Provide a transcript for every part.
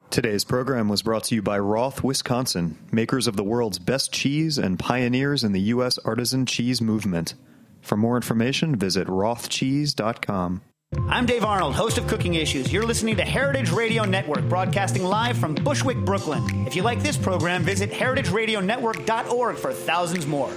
Today's program was brought to you by Roth, Wisconsin, makers of the world's best cheese and pioneers in the U.S. artisan cheese movement. For more information, visit rothcheese.com. I'm Dave Arnold, host of Cooking Issues. You're listening to Heritage Radio Network, broadcasting live from Bushwick, Brooklyn. If you like this program, visit heritageradionetwork.org for thousands more.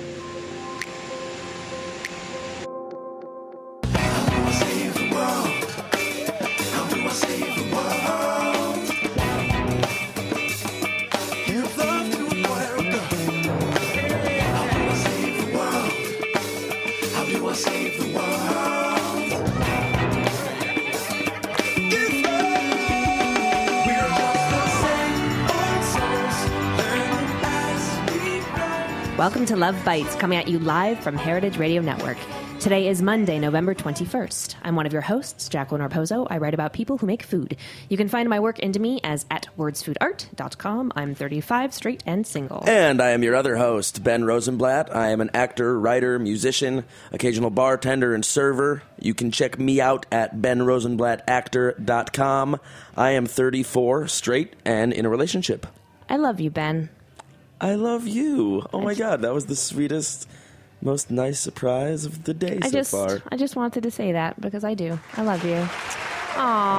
Welcome to Love Bites, coming at you live from Heritage Radio Network. Today is Monday, November 21st. I'm one of your hosts, Jacqueline Raposo. I write about people who make food. You can find my work into me as at wordsfoodart.com. I'm 35, straight, and single. And I am your other host, Ben Rosenblatt. I am an actor, writer, musician, occasional bartender, and server. You can check me out at benrosenblattactor.com. I am 34, straight, and in a relationship. I love you, Ben. I love you. Oh my God, that was the sweetest, most nice surprise of the day so far. I just wanted to say that because I do. I love you. Aww.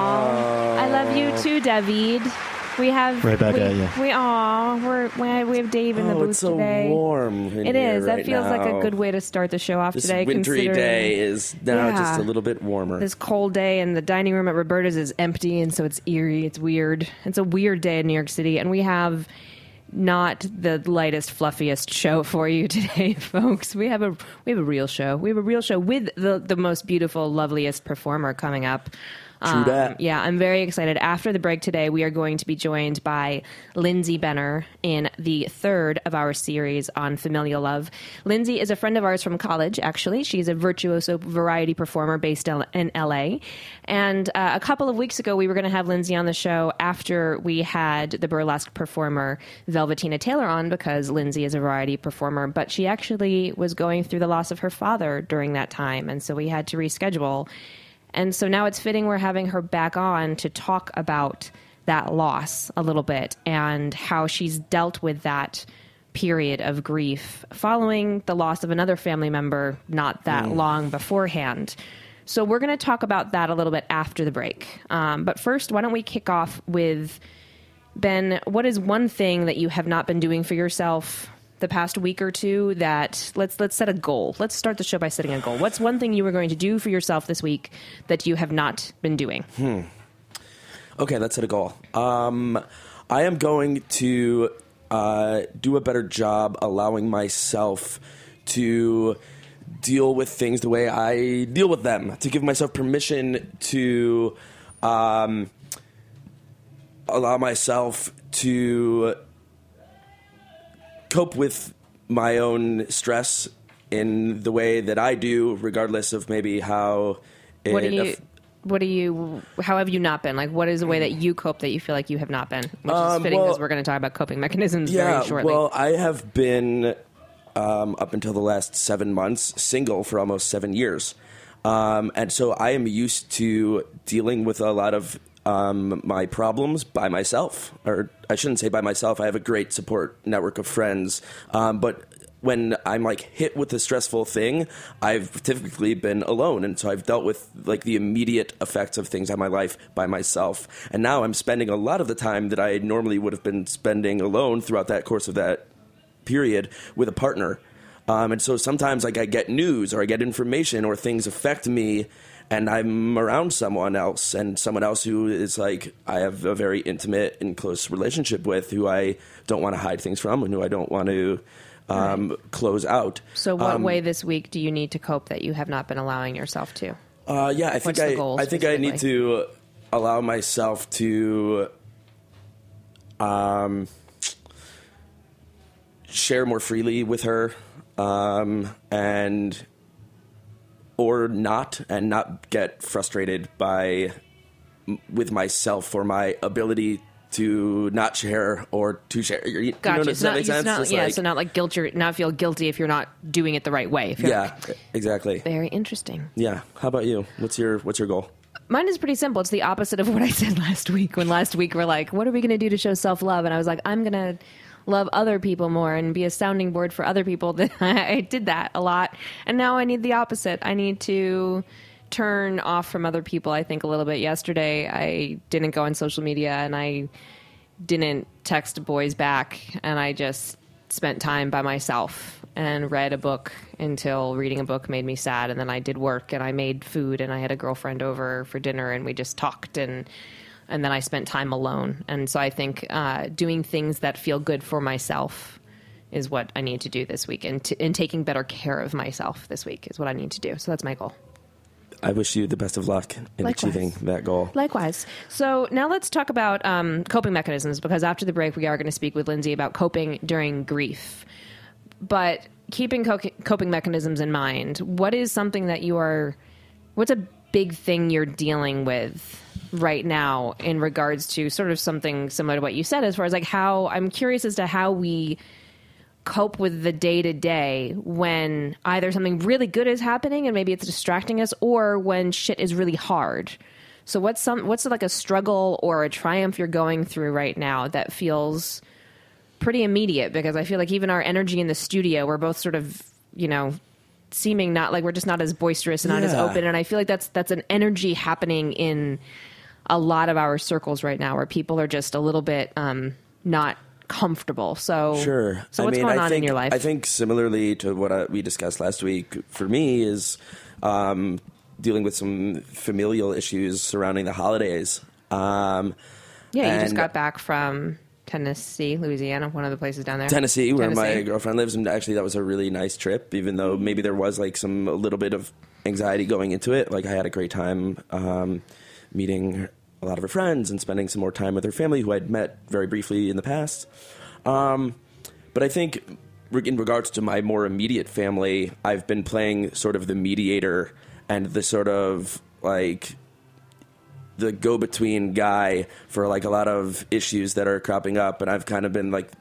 I love you too, David. We have right back at you. We have Dave in the booth it's so today. warm. It is. Right that feels now. like a good way to start the show off this today. This wintry day is now just a little bit warmer. This cold day, and the dining room at Roberta's is empty, and so it's eerie. It's weird. It's a weird day in New York City, and we have not the lightest, fluffiest show for you today, folks. We have a real show. We have a real show with the most beautiful, loveliest performer coming up. True that. Yeah, I'm very excited. After the break today, we are going to be joined by Lindsay Benner in the third of our series on familial love. Lindsay is a friend of ours from college, actually. She's a virtuoso variety performer based in L.A. And a couple of weeks ago, we were going to have Lindsay on the show after we had the burlesque performer Velvetina Taylor on, because Lindsay is a variety performer. But she actually was going through the loss of her father during that time, and so we had to reschedule. And so now it's fitting we're having her back on to talk about that loss a little bit and how she's dealt with that period of grief following the loss of another family member not that long beforehand. So we're going to talk about that a little bit after the break. But first, why don't we kick off with, Ben, what is one thing that you have not been doing for yourself the past week or two that let's set a goal. Let's start the show by setting a goal. What's one thing you were going to do for yourself this week that you have not been doing? Okay, let's set a goal. I am going to do a better job allowing myself to deal with things the way I deal with them, to give myself permission to allow myself to cope with my own stress in the way that I do, regardless of maybe how how have you not been? Like, what is the way that you cope that you feel like you have not been? Which is fitting because we're going to talk about coping mechanisms very shortly. Well, I have been, up until the last 7 months, single for almost 7 years. And so I am used to dealing with a lot of my problems by myself, or I shouldn't say by myself. I have a great support network of friends, but when I'm like hit with a stressful thing, I've typically been alone, and so I've dealt with like the immediate effects of things in my life by myself. And now I'm spending a lot of the time that I normally would have been spending alone throughout that course of that period with a partner. And so sometimes like I get news or I get information or things affect me, and I'm around someone else, and someone else who is like I have a very intimate and close relationship with, who I don't want to hide things from, and who I don't want to close out. So what way this week do you need to cope that you have not been allowing yourself to? I think I need to allow myself to share more freely with her, and not get frustrated with myself for my ability to not share or to share. Gotcha. You know, does that make sense? So not like guilt. Not feel guilty if you're not doing it the right way. Yeah, exactly. Very interesting. Yeah. How about you? What's your goal? Mine is pretty simple. It's the opposite of what I said last week. When last week we're like, what are we going to do to show self-love? And I was like, I'm going to love other people more and be a sounding board for other people. I did that a lot. And now I need the opposite. I need to turn off from other people, I think, a little bit. Yesterday, I didn't go on social media and I didn't text boys back. And I just spent time by myself and read a book until reading a book made me sad. And then I did work and I made food and I had a girlfriend over for dinner and we just talked and then I spent time alone. And so I think doing things that feel good for myself is what I need to do this week. And taking better care of myself this week is what I need to do. So that's my goal. I wish you the best of luck in achieving that goal. Likewise. So now let's talk about coping mechanisms, because after the break, we are going to speak with Lindsay about coping during grief. But keeping coping mechanisms in mind, what is something that what's a big thing you're dealing with right now in regards to sort of something similar to what you said, as far as like I'm curious as to how we cope with the day-to-day when either something really good is happening and maybe it's distracting us, or when shit is really hard. So what's like a struggle or a triumph you're going through right now that feels pretty immediate? Because I feel like even our energy in the studio, we're both sort of, seeming not like we're just not as boisterous and not as open. And I feel like that's an energy happening in a lot of our circles right now where people are just a little bit not comfortable. So sure. So what's going on in your life? I think similarly to what we discussed last week, for me is dealing with some familial issues surrounding the holidays. You just got back from Tennessee, Louisiana, one of the places down there. Tennessee, where my girlfriend lives, and actually that was a really nice trip, even though maybe there was like a little bit of anxiety going into it. Like I had a great time meeting a lot of her friends and spending some more time with her family, who I'd met very briefly in the past. But I think in regards to my more immediate family, I've been playing sort of the mediator and the sort of like the go-between guy for like a lot of issues that are cropping up. And I've kind of been like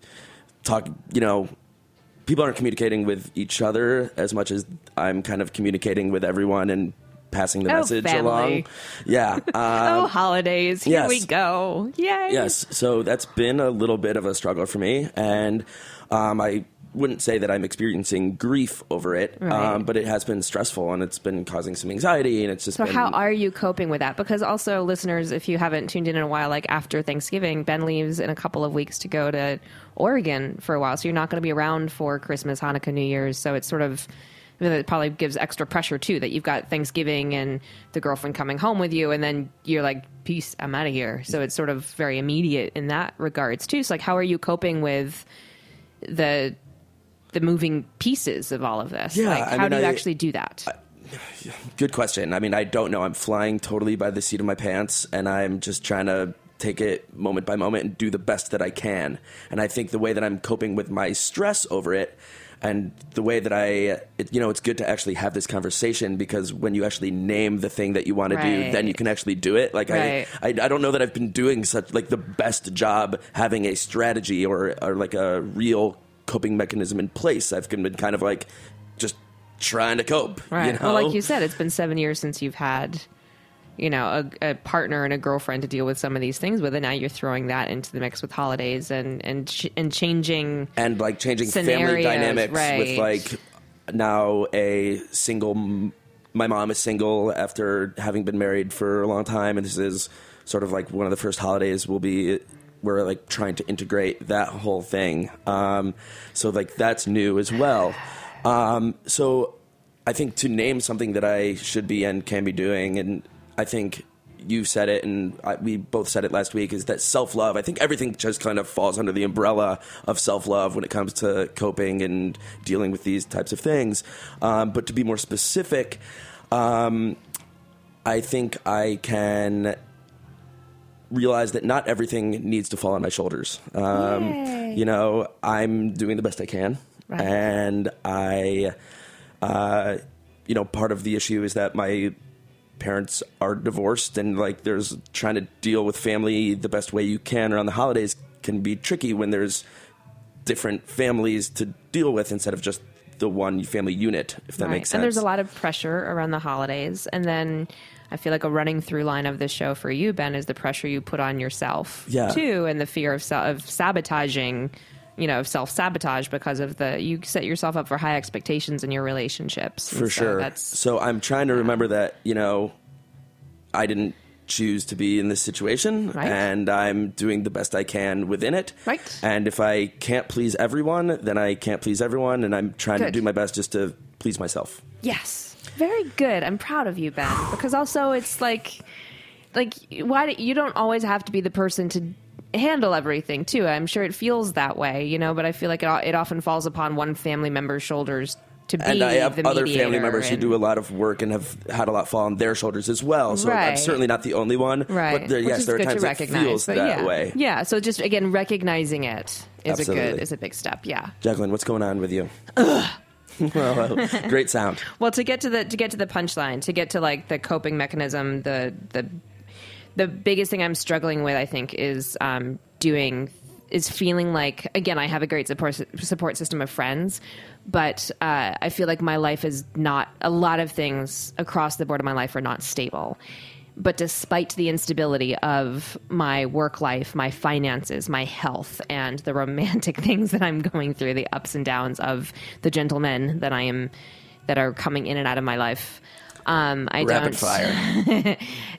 people aren't communicating with each other as much as I'm kind of communicating with everyone and passing the message along. Yeah. Holidays. Here we go. Yay. Yes. So that's been a little bit of a struggle for me. And I wouldn't say that I'm experiencing grief over it, right. But it has been stressful and it's been causing some anxiety. And it's just how are you coping with that? Because also, listeners, if you haven't tuned in a while, like after Thanksgiving, Ben leaves in a couple of weeks to go to Oregon for a while. So you're not going to be around for Christmas, Hanukkah, New Year's. So it's sort of... It probably gives extra pressure, too, that you've got Thanksgiving and the girlfriend coming home with you, and then you're like, peace, I'm out of here. So it's sort of very immediate in that regards, too. So, like, how are you coping with the moving pieces of all of this? Yeah, like, how do you actually do that? Good question. I mean, I don't know. I'm flying totally by the seat of my pants, and I'm just trying to take it moment by moment and do the best that I can. And I think the way that I'm coping with my stress over it, and the way that it's good to actually have this conversation, because when you actually name the thing that you want to do, then you can actually do it. Like I don't know that I've been doing such like the best job having a strategy or like a real coping mechanism in place. I've been kind of like just trying to cope. Right. Well, like you said, it's been 7 years since you've had a partner and a girlfriend to deal with some of these things with, and now you're throwing that into the mix with holidays and changing family dynamics with like now my mom is single after having been married for a long time, and this is sort of like one of the first holidays we're like trying to integrate that whole thing. So like that's new as well. So I think to name something that I should be and can be doing, and I think you said it, and we both said it last week, is that self-love. I think everything just kind of falls under the umbrella of self-love when it comes to coping and dealing with these types of things. But to be more specific, I think I can realize that not everything needs to fall on my shoulders. I'm doing the best I can. Right. And part of the issue is that my parents are divorced, and like there's trying to deal with family the best way you can around the holidays can be tricky when there's different families to deal with instead of just the one family unit, if that makes sense. And there's a lot of pressure around the holidays. And then I feel like a running through line of this show for you, Ben, is the pressure you put on yourself Yeah. too, and the fear of sabotaging, of self-sabotage because of you set yourself up for high expectations in your relationships. For sure. So I'm trying to remember that, I didn't choose to be in this situation, right. and I'm doing the best I can within it. Right. And if I can't please everyone, then I can't please everyone, and I'm trying to do my best just to please myself. Yes. Very good. I'm proud of you, Ben, because also it's like why you don't always have to be the person to handle everything too. I'm sure it feels that way, but I feel like it often falls upon one family member's shoulders to be the mediator. And I have other family members who do a lot of work and have had a lot fall on their shoulders as well. So I'm certainly not the only one. Right. But there are times it feels that way. Yeah. So just again, recognizing it Absolutely. is a big step. Yeah. Jacqueline, what's going on with you? Well, great sound. Well, to get to the punchline, to get to like the coping mechanism, the biggest thing I'm struggling with, I think, is feeling like, again, I have a great support system of friends, but I feel like my life is not, a lot of things across the board of my life are not stable. But despite the instability of my work life, my finances, my health, and the romantic things that I'm going through, the ups and downs of the gentlemen that are coming in and out of my life, Rapid fire.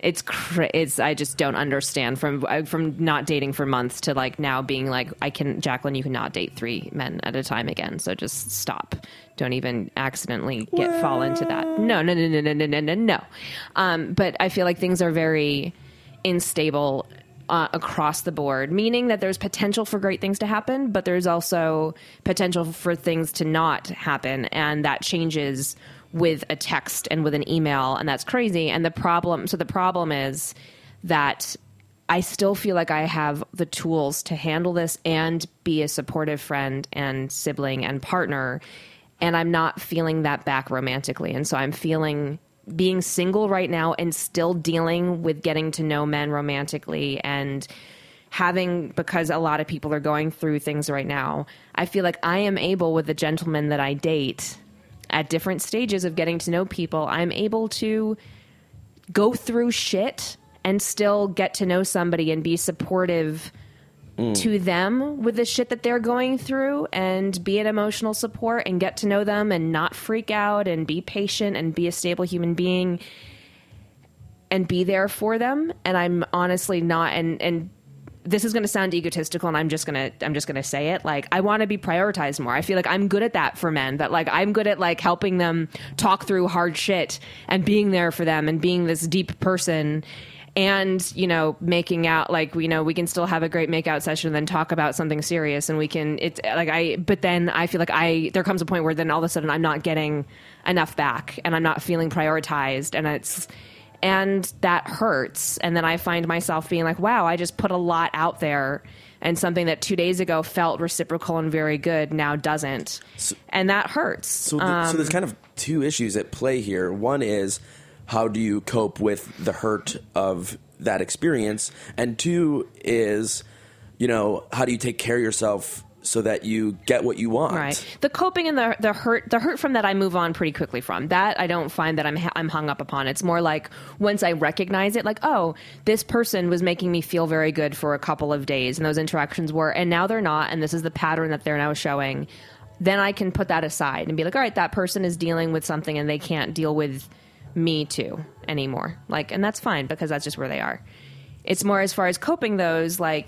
I just don't understand from not dating for months to like now being like, Jacqueline, you cannot date 3 men at a time again. So just stop. Don't even accidentally fall into that. No. But I feel like things are very unstable across the board, meaning that there's potential for great things to happen, but there's also potential for things to not happen. And that changes with a text and with an email, and that's crazy. And the problem is that I still feel like I have the tools to handle this and be a supportive friend and sibling and partner, and I'm not feeling that back romantically. And so I'm feeling being single right now and still dealing with getting to know men romantically and because a lot of people are going through things right now, I feel like I am able, with the gentlemen that I date at different stages of getting to know people, I'm able to go through shit and still get to know somebody and be supportive to them with the shit that they're going through and be an emotional support and get to know them and not freak out and be patient and be a stable human being and be there for them. And I'm honestly not, and this is going to sound egotistical, and I'm just going to say it. Like, I want to be prioritized more. I feel like I'm good at that for men, that like I'm good at like helping them talk through hard shit and being there for them and being this deep person and, making out, like, we can still have a great makeout session and then talk about something serious, and but then I feel like there comes a point where then all of a sudden I'm not getting enough back and I'm not feeling prioritized, and that hurts. And then I find myself being like, wow, I just put a lot out there, and something that 2 days ago felt reciprocal and very good now doesn't. And that hurts. So there's kind of 2 issues at play here. One is, how do you cope with the hurt of that experience? And 2 is, how do you take care of yourself so that you get what you want? Right. The coping and the hurt from that I move on pretty quickly from. That I don't find that I'm hung up upon. It's more like once I recognize it, like, oh, this person was making me feel very good for a couple of days, and those interactions were, and now they're not, and this is the pattern that they're now showing, then I can put that aside and be like, all right, that person is dealing with something and they can't deal with me too anymore. Like, and that's fine because that's just where they are. It's more as far as coping those, like,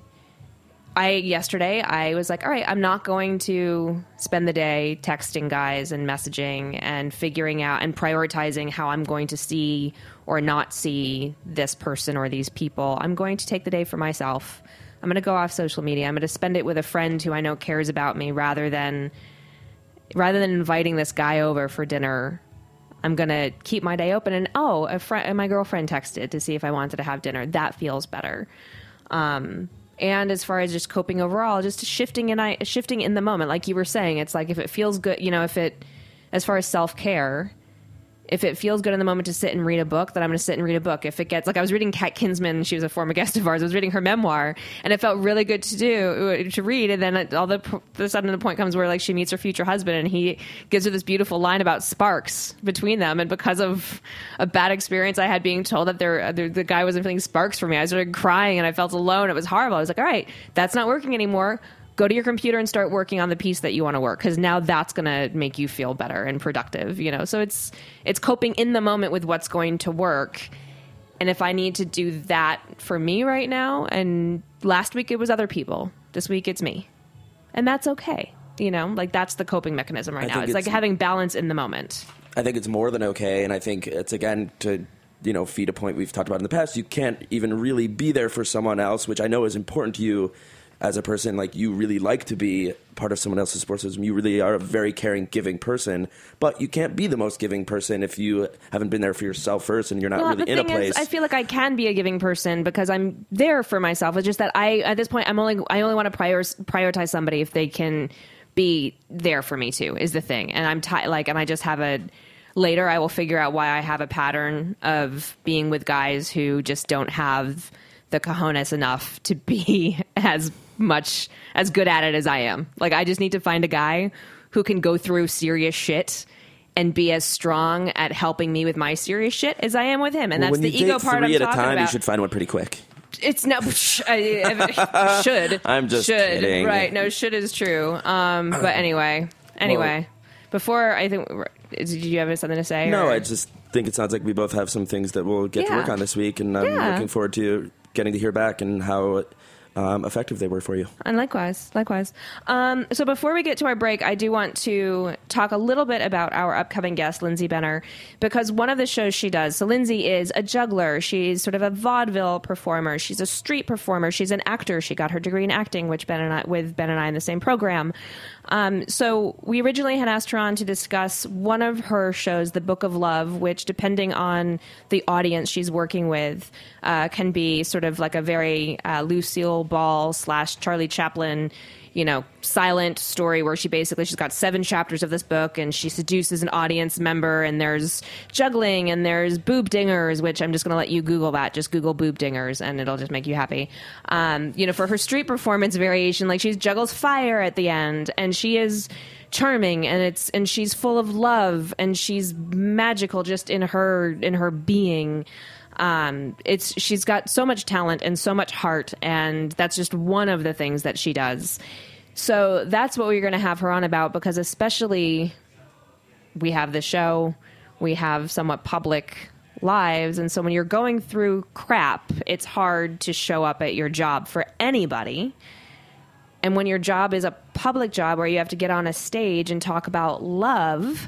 yesterday I was like, all right, I'm not going to spend the day texting guys and messaging and figuring out and prioritizing how I'm going to see or not see this person or these people. I'm going to take the day for myself. I'm going to go off social media. I'm going to spend it with a friend who I know cares about me rather than inviting this guy over for dinner. I'm going to keep my day open, and my girlfriend texted to see if I wanted to have dinner. That feels better. And as far as just coping overall, just shifting in the moment, like you were saying, it's like if it feels good, as far as self-care, if it feels good in the moment to sit and read a book, then I'm going to sit and read a book. If it gets, like, I was reading Kat Kinsman, she was a former guest of ours. I was reading her memoir, and it felt really good to read. And then all of a sudden the point comes where, like, she meets her future husband, and he gives her this beautiful line about sparks between them. And because of a bad experience I had being told that the guy wasn't feeling sparks for me, I started crying and I felt alone. It was horrible. I was like, all right, that's not working anymore. Go to your computer and start working on the piece that you want to work, because now that's going to make you feel better and productive, you know? So it's coping in the moment with what's going to work. And if I need to do that for me right now, and last week it was other people, this week it's me. And that's okay. You know, like, that's the coping mechanism right now. It's like having balance in the moment. I think it's more than okay. And I think it's, again, to, you know, feed a point we've talked about in the past, you can't even really be there for someone else, which I know is important to you as a person. Like, you really like to be part of someone else's support system. You really are a very caring, giving person, but you can't be the most giving person if you haven't been there for yourself first and you're not really in a place. I feel like I can be a giving person because I'm there for myself. It's just that at this point, I only want to prioritize somebody if they can be there for me too, is the thing. And and I just have later I will figure out why I have a pattern of being with guys who just don't have the cojones enough to be as good at it as I am. Like, I just need to find a guy who can go through serious shit and be as strong at helping me with my serious shit as I am with him. And that's the ego part I'm talking about. When you date 3 at a time, you should find one pretty quick. It's no should. I'm just kidding. Right? No, should is true. But anyway. Well, before I think, did you have something to say? No, or? I just think it sounds like we both have some things that we'll get to work on this week, and I'm looking forward to getting to hear back and how effective they were for you. And likewise. So before we get to our break, I do want to talk a little bit about our upcoming guest, Lindsay Benner, because one of the shows she does, so Lindsay is a juggler. She's sort of a vaudeville performer. She's a street performer. She's an actor. She got her degree in acting, with Ben and I in the same program. So we originally had asked her on to discuss one of her shows, The Book of Love, which, depending on the audience she's working with, can be sort of like a very Lucille Ball / Charlie Chaplin, you know, silent story where she's got 7 chapters of this book, and she seduces an audience member, and there's juggling, and there's boob dingers, which I'm just going to let you Google that. Just Google boob dingers, and it'll just make you happy. You know, for her street performance variation, like, she juggles fire at the end, and she is charming, and she's full of love, and she's magical just in her being. She's got so much talent and so much heart, and that's just one of the things that she does. So that's what we're going to have her on about, because especially we have the show, we have somewhat public lives, and so when you're going through crap, it's hard to show up at your job for anybody. And when your job is a public job where you have to get on a stage and talk about love,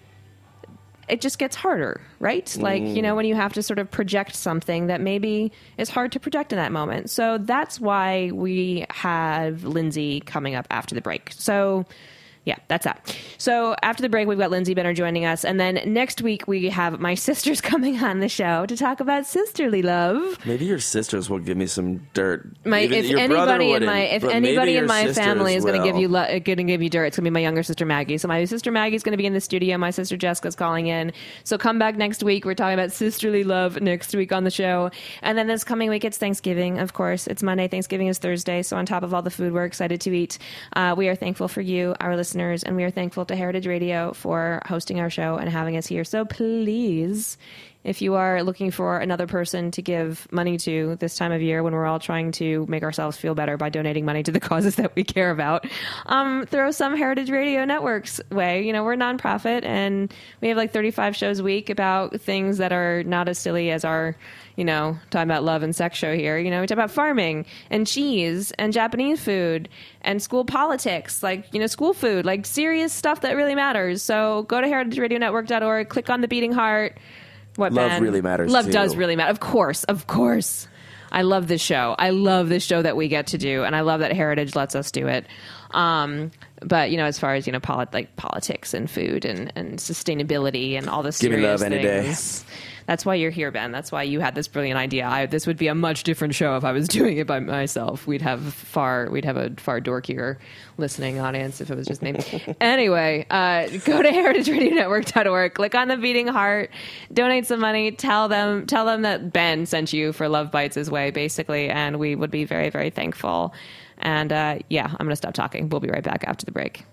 it just gets harder, right? Like, you know, when you have to sort of project something that maybe is hard to project in that moment. So that's why we have Lindsay coming up after the break. So yeah, that's that. So after the break, we've got Lindsay Benner joining us. And then next week, we have my sisters coming on the show to talk about sisterly love. Maybe your sisters will give me some dirt. If anybody in my family is going to give you dirt, it's going to be my younger sister Maggie. So my sister Maggie's going to be in the studio. My sister Jessica's calling in. So come back next week. We're talking about sisterly love next week on the show. And then this coming week, it's Thanksgiving, of course. It's Monday. Thanksgiving is Thursday. So on top of all the food we're excited to eat, we are thankful for you, our listeners. And we are thankful to Heritage Radio for hosting our show and having us here. So please, if you are looking for another person to give money to this time of year when we're all trying to make ourselves feel better by donating money to the causes that we care about, throw some Heritage Radio Network's way. You know, we're a nonprofit, and we have like 35 shows a week about things that are not as silly as our, you know, talking about love and sex show here. You know, we talk about farming and cheese and Japanese food and school politics, like, you know, school food, like serious stuff that really matters. So go to heritageradionetwork.org, click on the beating heart. Love really matters. Love does really matter. Of course. I love this show. I love this show that we get to do, and I love that Heritage lets us do it. But, you know, as far as, you know, politics and food and sustainability and all the serious Give me love any day. That's why you're here, Ben. That's why you had this brilliant idea. This would be a much different show if I was doing it by myself. We'd have a far dorkier listening audience if it was just me. Anyway, go to heritageradionetwork.org, click on the beating heart, donate some money, tell them that Ben sent you for Love Bites his way, basically, and we would be very, very thankful. And I'm going to stop talking. We'll be right back after the break.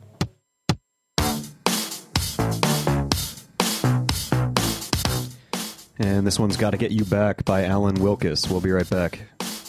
And this one's Gotta Get You Back by Alan Wilkes. We'll be right back.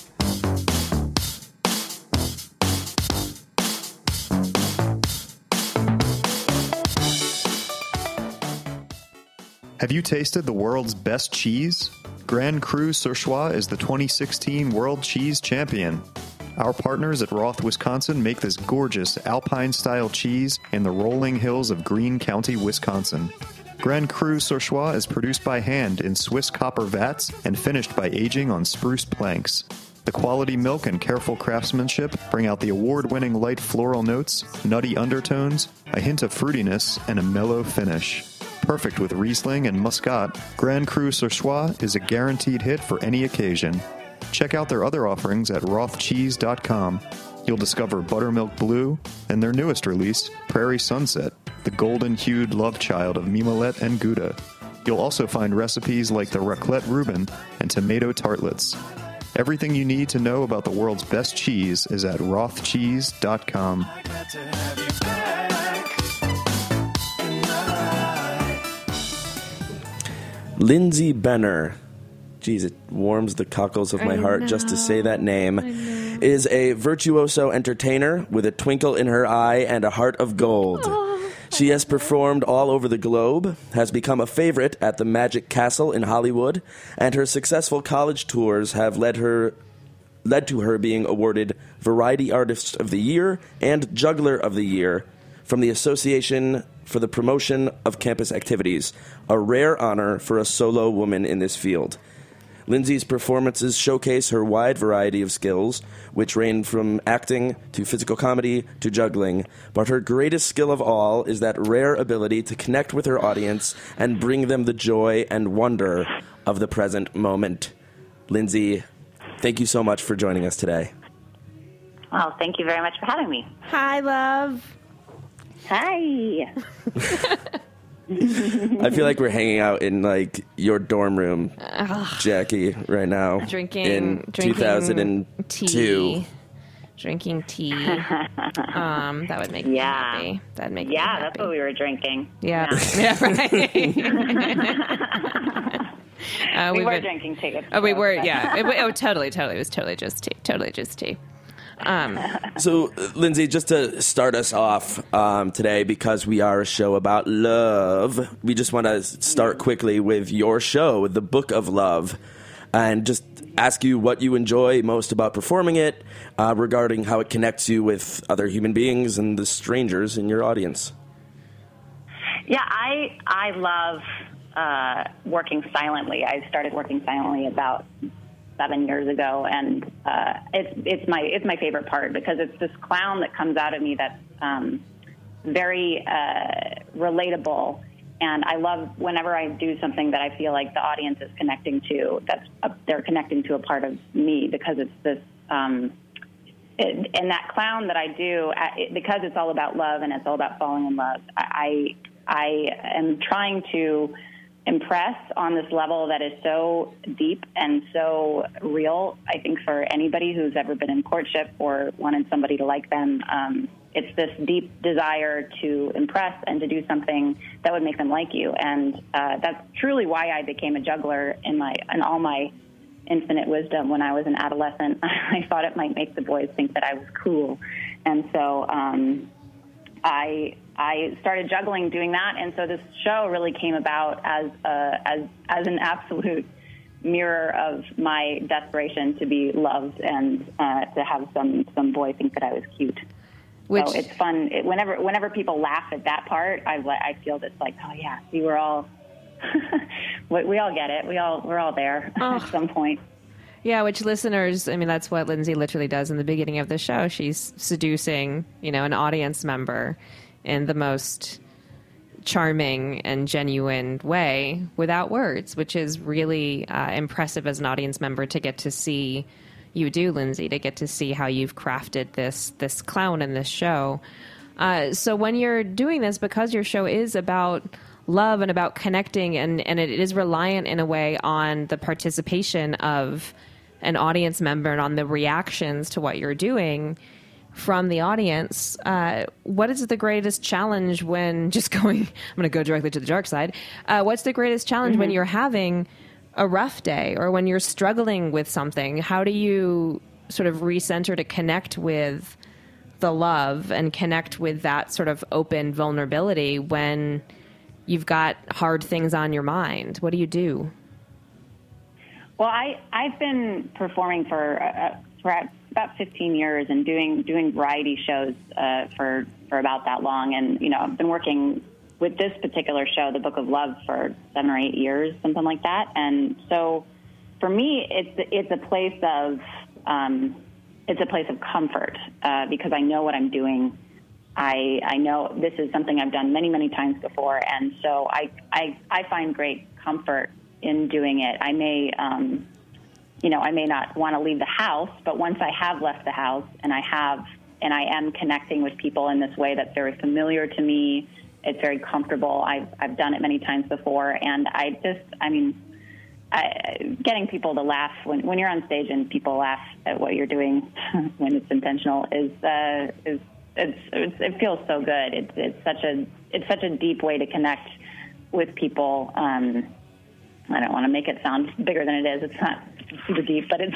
Have you tasted the world's best cheese? Grand Cru Surchoix is the 2016 World Cheese Champion. Our partners at Roth, Wisconsin make this gorgeous Alpine-style cheese in the rolling hills of Greene County, Wisconsin. Grand Cru Surchoix is produced by hand in Swiss copper vats and finished by aging on spruce planks. The quality milk and careful craftsmanship bring out the award-winning light floral notes, nutty undertones, a hint of fruitiness, and a mellow finish. Perfect with Riesling and Muscat, Grand Cru Surchoix is a guaranteed hit for any occasion. Check out their other offerings at rothcheese.com. You'll discover Buttermilk Blue and their newest release, Prairie Sunset, the golden-hued love child of Mimolette and Gouda. You'll also find recipes like the Raclette Reuben and tomato tartlets. Everything you need to know about the world's best cheese is at rothcheese.com. Lindsay Benner. Jeez, it warms the cockles of my heart just to say that name. Is a virtuoso entertainer with a twinkle in her eye and a heart of gold. Oh. She has performed all over the globe, has become a favorite at the Magic Castle in Hollywood, and her successful college tours have led to her being awarded Variety Artist of the Year and Juggler of the Year from the Association for the Promotion of Campus Activities, a rare honor for a solo woman in this field. Lindsay's performances showcase her wide variety of skills, which range from acting to physical comedy to juggling. But her greatest skill of all is that rare ability to connect with her audience and bring them the joy and wonder of the present moment. Lindsay, thank you so much for joining us today. Well, thank you very much for having me. Hi, love. Hi. I feel like we're hanging out in like your dorm room, Jackie, right now. Drinking 2002. Tea. Drinking tea. That would make me happy. That'd make me happy. That's what we were drinking. Yeah, yeah, right. We were drinking tea. We were, yeah. Totally. It was totally just tea. Totally just tea. So, Lindsay, just to start us off today, because we are a show about love, we just want to start quickly with your show, The Book of Love, and just ask you what you enjoy most about performing it, regarding how it connects you with other human beings and the strangers in your audience. Yeah, I love working silently. I started working silently about 7 years ago, and it's my favorite part because it's this clown that comes out of me that's very relatable, and I love whenever I do something that I feel like the audience is connecting to, they're connecting to a part of me, because it's this and that clown that I do, because it's all about love and it's all about falling in love. I am trying to impress on this level that is so deep and so real. I think for anybody who's ever been in courtship or wanted somebody to like them, it's this deep desire to impress and to do something that would make them like you. And that's truly why I became a juggler in all my infinite wisdom when I was an adolescent. I thought it might make the boys think that I was cool. And so I started juggling doing that, and so this show really came about as an absolute mirror of my desperation to be loved and to have some boy think that I was cute. So it's fun. Whenever people laugh at that part, I feel this like, oh yeah, see, we're all we all get it. We're all there at some point. Yeah, which listeners, I mean, that's what Lindsay literally does in the beginning of the show. She's seducing, an audience member in the most charming and genuine way without words, which is really impressive as an audience member to get to see you do, Lindsay, to get to see how you've crafted this clown in this show. So when you're doing this, because your show is about love and about connecting, and it is reliant in a way on the participation of an audience member and on the reactions to what you're doing from the audience, what is the greatest challenge when just going, I'm going to go directly to the dark side. What's the greatest challenge when you're having a rough day or when you're struggling with something? How do you sort of recenter to connect with the love and connect with that sort of open vulnerability when you've got hard things on your mind? What do you do? Well, I've been performing for about 15 years and doing variety shows for about that long. And, you know, I've been working with this particular show, The Book of Love, for 7 or 8 years, something like that. And so for me, it's a place of comfort because I know what I'm doing. I know this is something I've done many, many times before. And so I find great comfort in doing it. I may not want to leave the house, but once I have left the house and I am connecting with people in this way that's very familiar to me, it's very comfortable. I've done it many times before, and getting people to laugh when you're on stage and people laugh at what you're doing when it's intentional it feels so good. It's such a deep way to connect with people. I don't want to make it sound bigger than it is. It's not super deep, but it's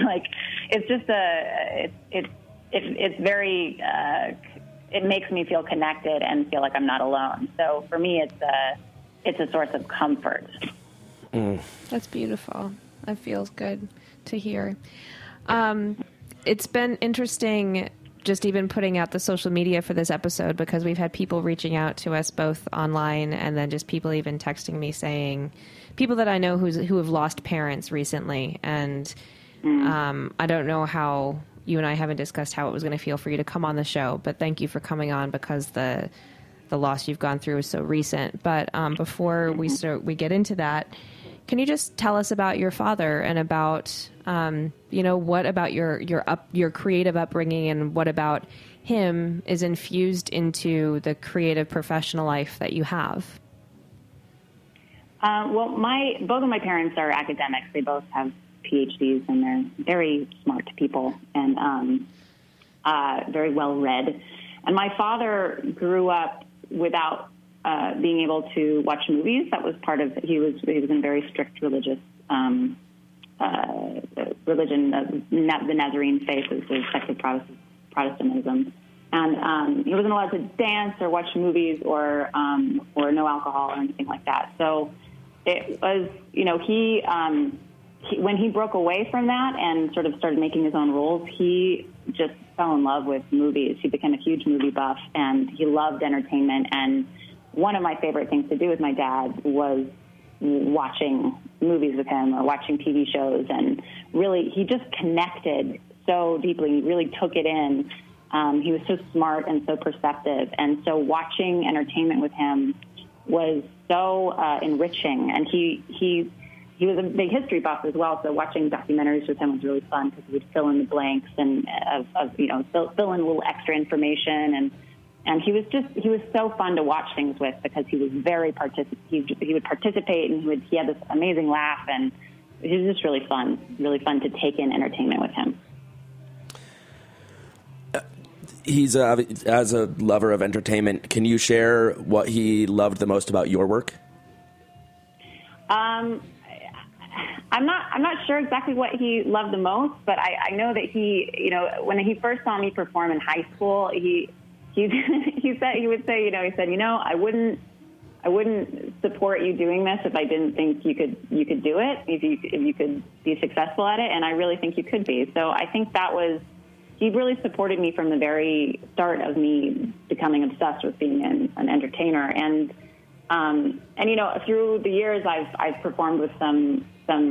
very, it makes me feel connected and feel like I'm not alone. So for me, it's a source of comfort. That's beautiful. That feels good to hear. It's been interesting just even putting out the social media for this episode, because we've had people reaching out to us both online and then just people even texting me saying, people that I know who have lost parents recently. And I don't know how, you and I haven't discussed how it was going to feel for you to come on the show, but thank you for coming on because the loss you've gone through is so recent. But before we get into that, can you just tell us about your father and about, what about your creative upbringing and what about him is infused into the creative professional life that you have? Well, both of my parents are academics. They both have PhDs, and they're very smart people and very well read. And my father grew up without being able to watch movies. That was part of, he was in a very strict religious religion. The Nazarene faith is the sect of Protestantism. And he wasn't allowed to dance or watch movies or no alcohol or anything like that. So it was, he when he broke away from that and sort of started making his own rules, he just fell in love with movies. He became a huge movie buff, and he loved entertainment. And one of my favorite things to do with my dad was watching movies with him or watching TV shows. And really, he just connected so deeply. He really took it in. He was so smart and so perceptive. And so watching entertainment with him was so enriching. And he was a big history buff as well, so watching documentaries with him was really fun because he would fill in the blanks and fill in a little extra information, and he was so fun to watch things with because he was very he would participate, and he had this amazing laugh, and it was just really fun to take in entertainment with him. He's as a lover of entertainment. Can you share what he loved the most about your work? I'm not sure exactly what he loved the most, but I know that he, when he first saw me perform in high school, he said, I wouldn't support you doing this if I didn't think you could do it, if you could be successful at it, and I really think you could be. So I think he really supported me from the very start of me becoming obsessed with being an entertainer. And through the years, I've performed with some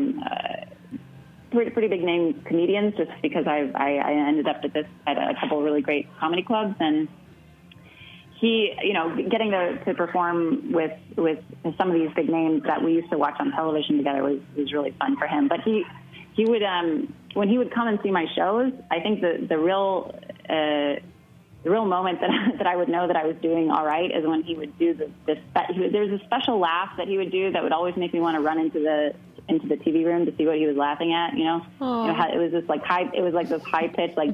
pretty big name comedians, just because I ended up at a couple of really great comedy clubs, and he, getting to perform with some of these big names that we used to watch on television together was really fun for him. But he would, when he would come and see my shows, I think the real moment that I would know that I was doing all right is when he would do there's a special laugh that he would do that would always make me want to run into the TV room to see what he was laughing at. How it was just like high. It was like this high pitch, like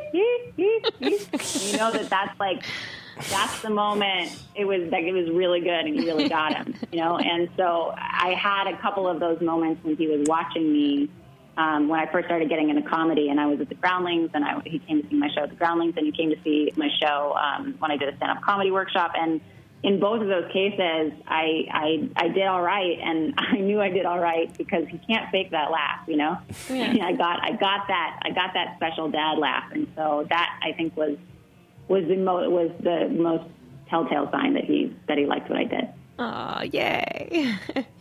that's the moment. It was really good, and he really got him. And so I had a couple of those moments when he was watching me. When I first started getting into comedy, and I was at the Groundlings, and he came to see my show at the Groundlings, and he came to see my show when I did a stand-up comedy workshop. And in both of those cases, I did all right, and I knew I did all right because he can't fake that laugh, Yeah. I got that special dad laugh, and so that I think was the most telltale sign that he liked what I did. Oh, yay.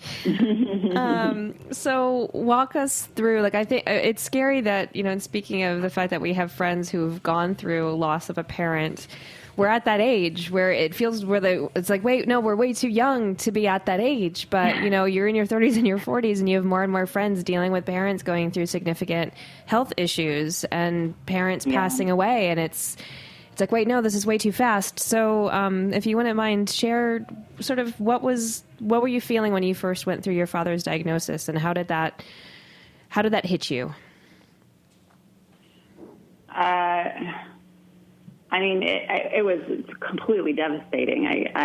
So walk us through, I think it's scary that, and speaking of the fact that we have friends who've gone through loss of a parent, we're at that age where it feels it's like, wait, no, we're way too young to be at that age. But, you're in your 30s and your 40s and you have more and more friends dealing with parents going through significant health issues and parents passing away. And it's like, wait, no, this is way too fast. So if you wouldn't mind, share sort of what were you feeling when you first went through your father's diagnosis, and how did that hit you? It was completely devastating.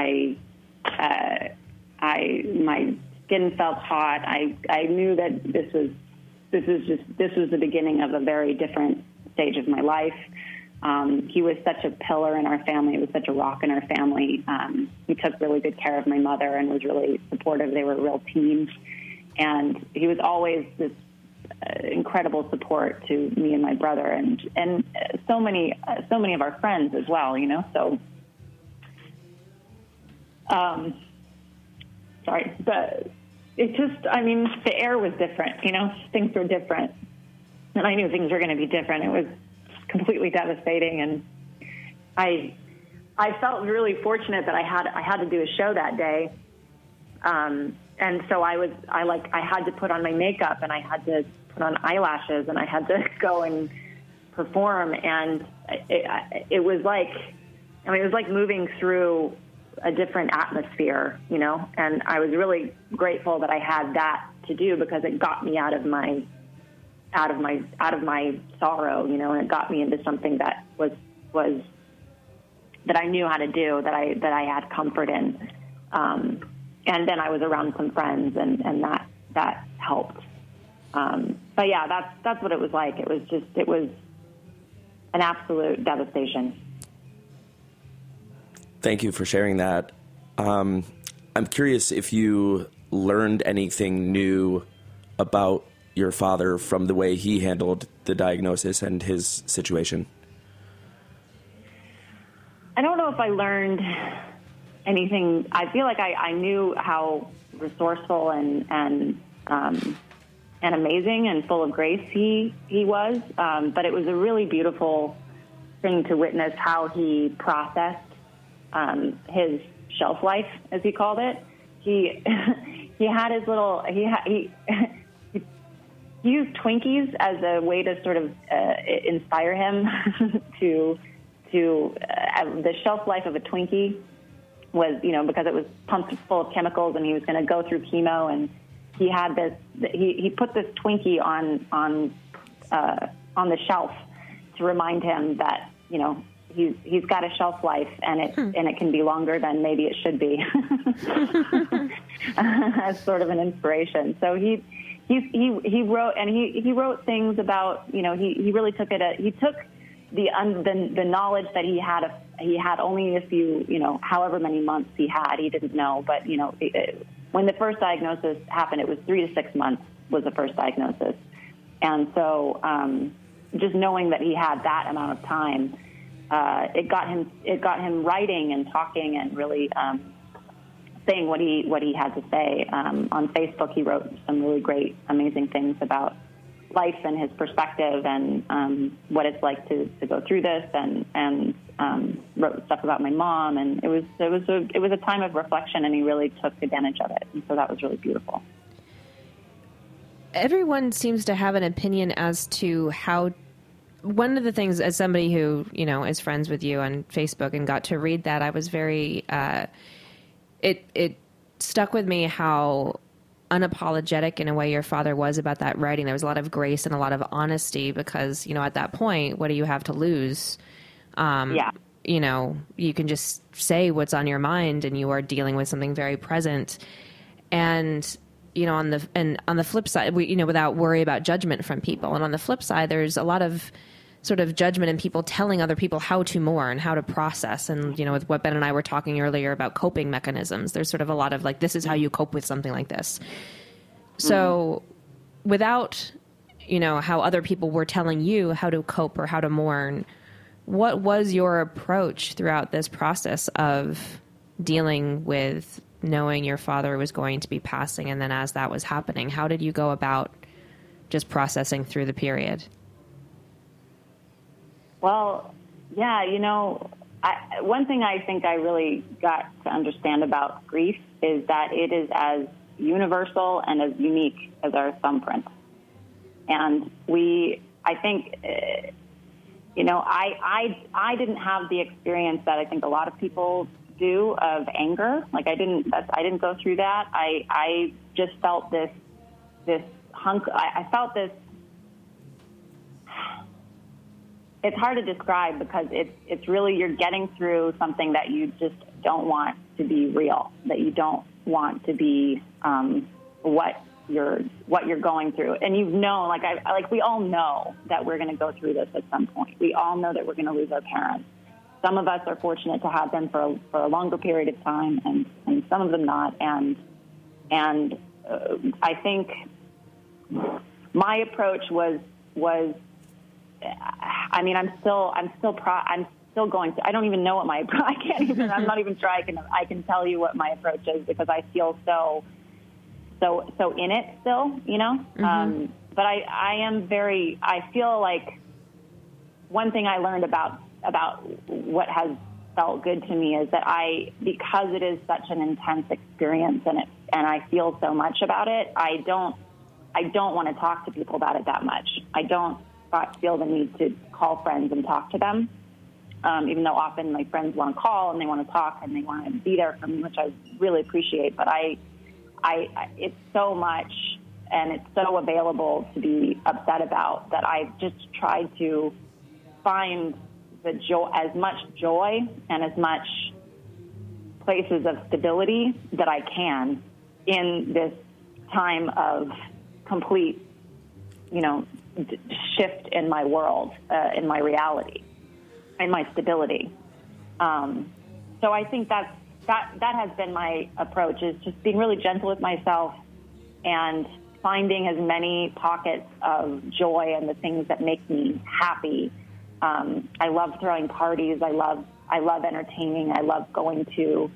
My skin felt hot. I knew that this was the beginning of a very different stage of my life. He was such a pillar in our family. It was such a rock in our family. He took really good care of my mother and was really supportive. They were a real team. And he was always this incredible support to me and my brother and so many of our friends as well, So, sorry, but it just, the air was different, Things were different. And I knew things were going to be different. It was completely devastating, and I felt really fortunate that I had to do a show that day, and so I had to put on my makeup, and I had to put on eyelashes, and I had to go and perform, and it was like moving through a different atmosphere, and I was really grateful that I had that to do because it got me out of my sorrow, and it got me into something that was that I knew how to do, that I had comfort in. And then I was around some friends and that helped. But yeah, that's what it was like. It was an absolute devastation. Thank you for sharing that. I'm curious if you learned anything new about your father from the way he handled the diagnosis and his situation. I don't know if I learned anything. I feel like I knew how resourceful and amazing and full of grace he was. But it was a really beautiful thing to witness how he processed his shelf life, as he called it. He had his little he used Twinkies as a way to sort of inspire him to the shelf life of a Twinkie was, because it was pumped full of chemicals and he was going to go through chemo, and he had this, he put this Twinkie on the shelf to remind him that, he's got a shelf life and it can be longer than maybe it should be as sort of an inspiration. So he wrote, and he wrote things about, he really took it. He took the knowledge that he had only a few, however many months he had, he didn't know. But, when the first diagnosis happened, it was 3 to 6 months was the first diagnosis. And so just knowing that he had that amount of time, it got him writing and talking and really saying what he had to say. On Facebook, he wrote some really great, amazing things about life and his perspective and what it's like to go through this, and wrote stuff about my mom, and it was a time of reflection, and he really took advantage of it, and so that was really beautiful. Everyone seems to have an opinion as to how. One of the things, as somebody who is friends with you on Facebook and got to read that, I was very. It stuck with me how unapologetic in a way your father was about that writing. There was a lot of grace and a lot of honesty because, at that point, what do you have to lose? Yeah. You can just say what's on your mind and you are dealing with something very present. And, on the flip side, without worry about judgment from people. And on the flip side, there's a lot of sort of judgment in people telling other people how to mourn, how to process. And, with what Ben and I were talking earlier about coping mechanisms, there's sort of a lot of like, this is how you cope with something like this. So without, how other people were telling you how to cope or how to mourn, what was your approach throughout this process of dealing with knowing your father was going to be passing? And then as that was happening, how did you go about just processing through the period? Well, yeah, one thing I think I really got to understand about grief is that it is as universal and as unique as our thumbprint. And I think, I didn't have the experience that I think a lot of people do of anger. Like I didn't go through that. I just felt this hunk. I felt this. It's hard to describe because it's really, you're getting through something that you just don't want to be real, that you don't want to be what you're going through. And we all know that we're going to go through this at some point. We all know that we're going to lose our parents. Some of us are fortunate to have them for a longer period of time, and some of them not. And I think my approach was. I mean, I'm still going to. I don't even know what my. I can't even. I'm not even sure I can tell you what my approach is because I feel so in it still. Mm-hmm. But I am very. I feel like one thing I learned about what has felt good to me is that because it is such an intense experience and I feel so much about it. I don't want to talk to people about it that much. I don't feel the need to call friends and talk to them, even though often my friends want to call and they want to talk and they want to be there for me, which I really appreciate. But it's so much and it's so available to be upset about that I've just tried to find the joy, as much joy and as much places of stability that I can in this time of complete, shift in my world, in my reality, in my stability. So I think that has been my approach, is just being really gentle with myself and finding as many pockets of joy and the things that make me happy. I love throwing parties. I love entertaining. I love going to,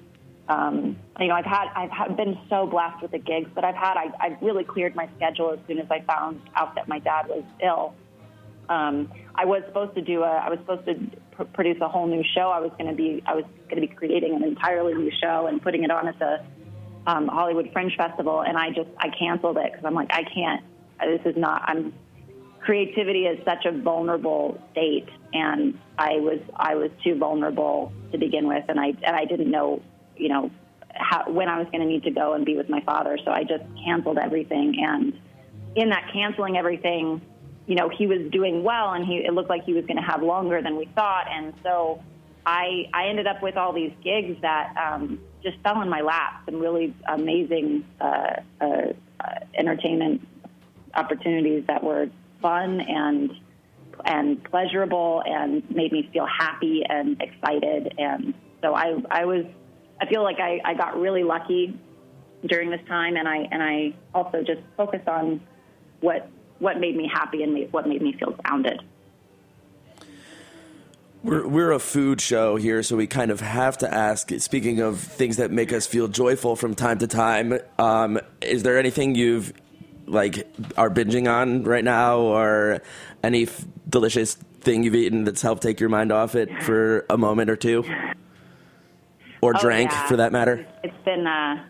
I've been so blessed with the gigs that I've really cleared my schedule as soon as I found out that my dad was ill. I was supposed to produce a whole new show. I was going to be creating an entirely new show and putting it on at the Hollywood Fringe Festival, and I canceled it because I'm like, I can't. This is not. Creativity is such a vulnerable state, and I was too vulnerable to begin with, and I didn't know, when I was going to need to go and be with my father, so I just canceled everything. And in that canceling everything, he was doing well, and it looked like he was going to have longer than we thought, and so I ended up with all these gigs that just fell in my lap, some really amazing entertainment opportunities that were fun and pleasurable and made me feel happy and excited. And so I feel like I got really lucky during this time, and I also just focused on what made me happy and what made me feel grounded. We're a food show here, so we kind of have to ask, speaking of things that make us feel joyful from time to time, is there anything you've like are binging on right now, or any delicious thing you've eaten that's helped take your mind off it for a moment or two, or drank for that matter? It's been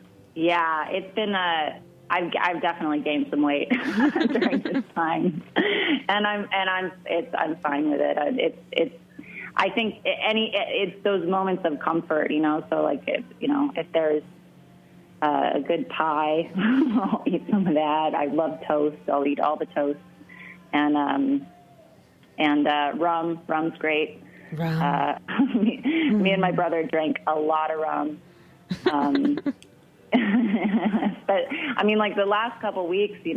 I've definitely gained some weight during this time, and I'm fine with it. I think it's those moments of comfort, So like if there's a good pie, I'll eat some of that. I love toast. I'll eat all the toast, and rum. Rum's great. Rum. Me and my brother drank a lot of rum. But I mean, like the last couple weeks, we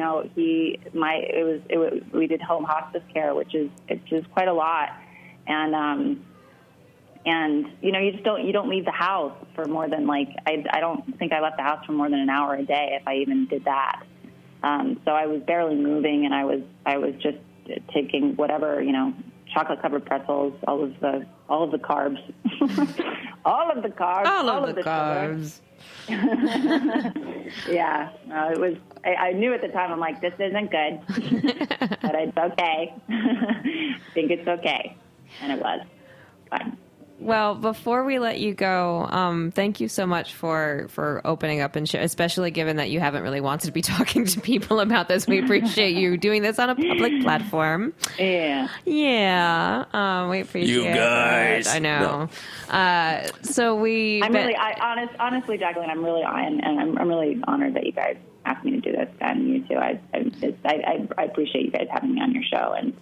did home hospice care, which is quite a lot, and you don't leave the house for more than I don't think I left the house for more than an hour a day, if I even did that. So I was barely moving, and I was just taking whatever, chocolate covered pretzels, all of the carbs, all of the carbs. Yeah, it was. I knew at the time. I'm like, this isn't good, but it's okay. I think it's okay, and it was fine. Well, before we let you go, thank you so much for opening up and especially given that you haven't really wanted to be talking to people about this. We appreciate you doing this on a public platform. Yeah. Yeah. We appreciate you guys. That. I know. No. So honestly, Jacqueline, I'm really honored that you guys asked me to do this, and you too. I appreciate you guys having me on your show, and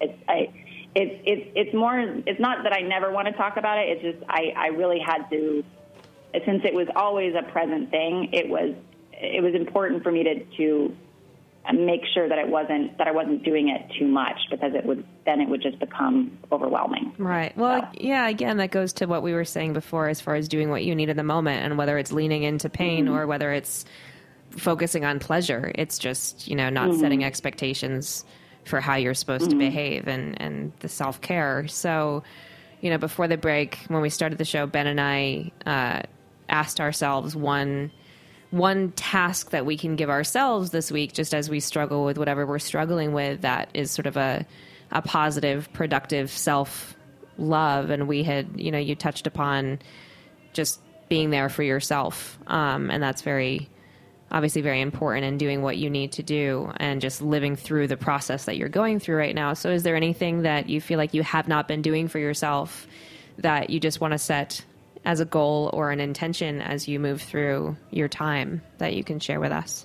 It's more, it's not that I never want to talk about it. It's just, I really had to, since it was always a present thing, it was important for me to make sure that I wasn't doing it too much, because it would just become overwhelming. Right. Well, yeah, again, that goes to what we were saying before, as far as doing what you need in the moment, and whether it's leaning into pain or whether it's focusing on pleasure. It's just, not setting expectations for how you're supposed to behave, and the self-care. So, before the break, when we started the show, Ben and I asked ourselves one task that we can give ourselves this week, just as we struggle with whatever we're struggling with, that is sort of a positive, productive self-love. And we had, you touched upon just being there for yourself. And that's obviously very important in doing what you need to do and just living through the process that you're going through right now. So is there anything that you feel like you have not been doing for yourself that you just want to set as a goal or an intention as you move through your time that you can share with us?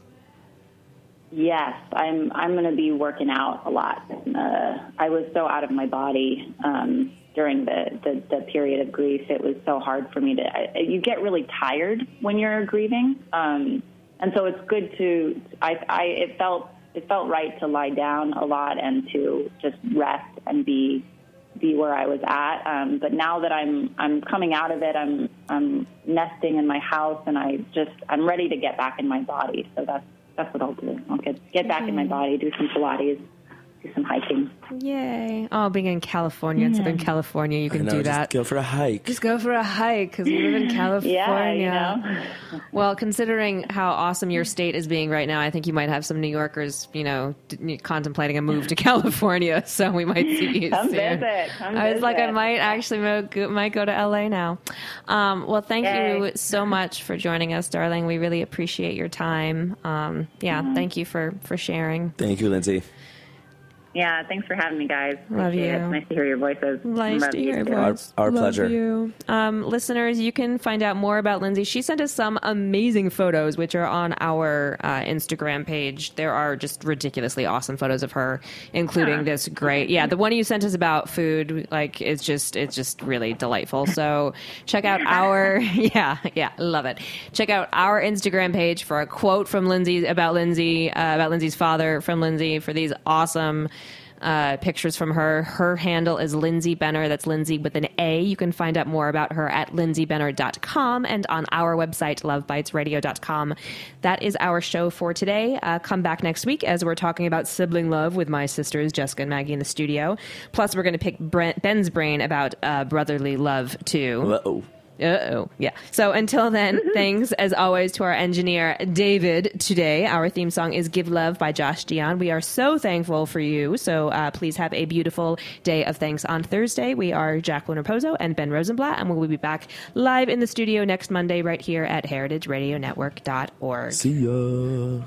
Yes, I'm going to be working out a lot. I was so out of my body during the period of grief. It was so hard for me you get really tired when you're grieving. And so it's good it felt right to lie down a lot and to just rest and be where I was at. But now that I'm coming out of it, I'm nesting in my house, and I'm ready to get back in my body. So that's what I'll do. I'll get back in my body, do some Pilates, do some hiking. Yay. Oh, being in California, in Southern California, you can do that. Just go for a hike. Just go for a hike, because we live in California. Yeah, Well, considering how awesome your state is being right now, I think you might have some New Yorkers, contemplating a move to California, so we might see you Come soon. visit. I was like, I might actually might go to LA now. Well, thank you so much for joining us, darling. We really appreciate your time. Thank you for sharing. Thank you, Lindsay. Yeah, thanks for having me, guys. Love you. It's nice to hear your voices. Nice to hear your voice. Our pleasure. You. Listeners, you can find out more about Lindsay. She sent us some amazing photos, which are on our Instagram page. There are just ridiculously awesome photos of her, including this great. Yeah, the one you sent us about food, it's just really delightful. So check out our love it. Check out our Instagram page for a quote from Lindsay about Lindsay's father from Lindsay, for these awesome pictures from her. Her handle is Lindsay Benner. That's Lindsay with an A. You can find out more about her at lindsaybenner.com and on our website, lovebitesradio.com. That is our show for today. Come back next week as we're talking about sibling love with my sisters, Jessica and Maggie, in the studio. Plus, we're going to pick Ben's brain about brotherly love, too. Uh-oh. Yeah. So until then, thanks as always to our engineer, David. Today, our theme song is Give Love by Josh Dion. We are so thankful for you. So please have a beautiful day of thanks on Thursday. We are Jacqueline Raposo and Ben Rosenblatt, and we will be back live in the studio next Monday right here at heritageradionetwork.org. See ya.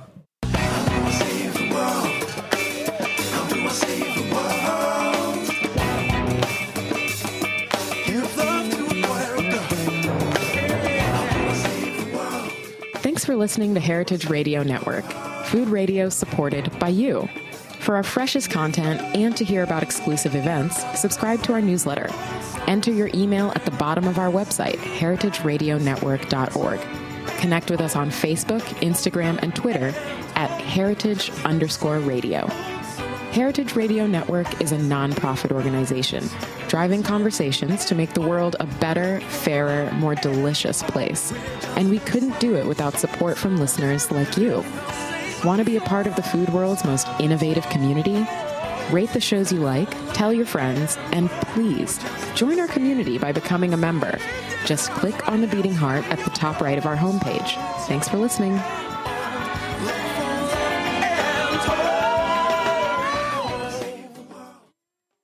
Thanks for listening to Heritage Radio Network, food radio supported by you. For our freshest content and to hear about exclusive events, subscribe to our newsletter. Enter your email at the bottom of our website, heritageradionetwork.org. Connect with us on Facebook, Instagram, and Twitter at heritage_radio. Heritage Radio Network is a nonprofit organization driving conversations to make the world a better, fairer, more delicious place. And we couldn't do it without support from listeners like you. Want to be a part of the food world's most innovative community? Rate the shows you like, tell your friends, and please join our community by becoming a member. Just click on the beating heart at the top right of our homepage. Thanks for listening.